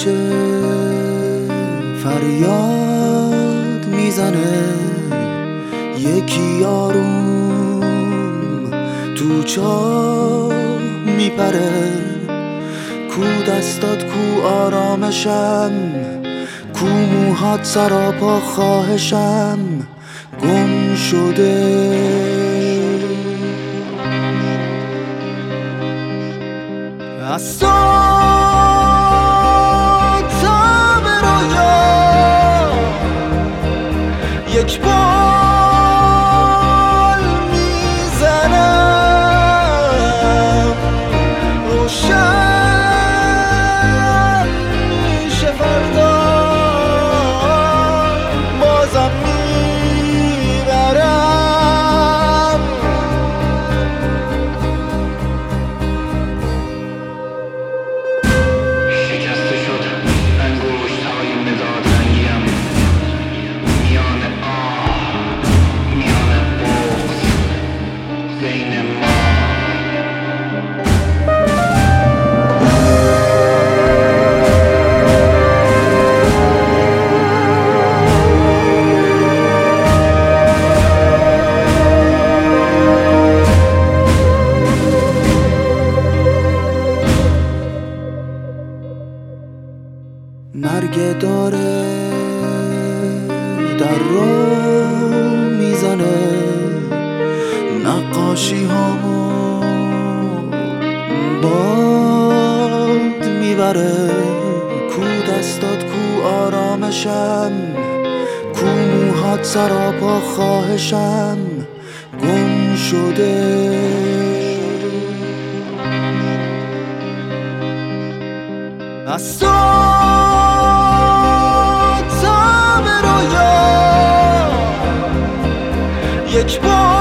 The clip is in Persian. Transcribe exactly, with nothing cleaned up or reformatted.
کوچه فریاد میزنه، یکی آروم تو چاه میپره. کو دستات کو آرامشم، کو موهات سراپا خواهشم گم شده. از صبح تا به رویا یک بال میزنم، روشن میشه فردا بازم میبرم. شکسته شد انگشت های مداد رنگیم، میان آه میان بغض بین ما. مرگ داره در رو میزنه، نقاشی هامو باد میبره. کو دستات کو آرامشم، کو موهات سراپا خواهشم گم شده. از صبح تا به رویا یک بار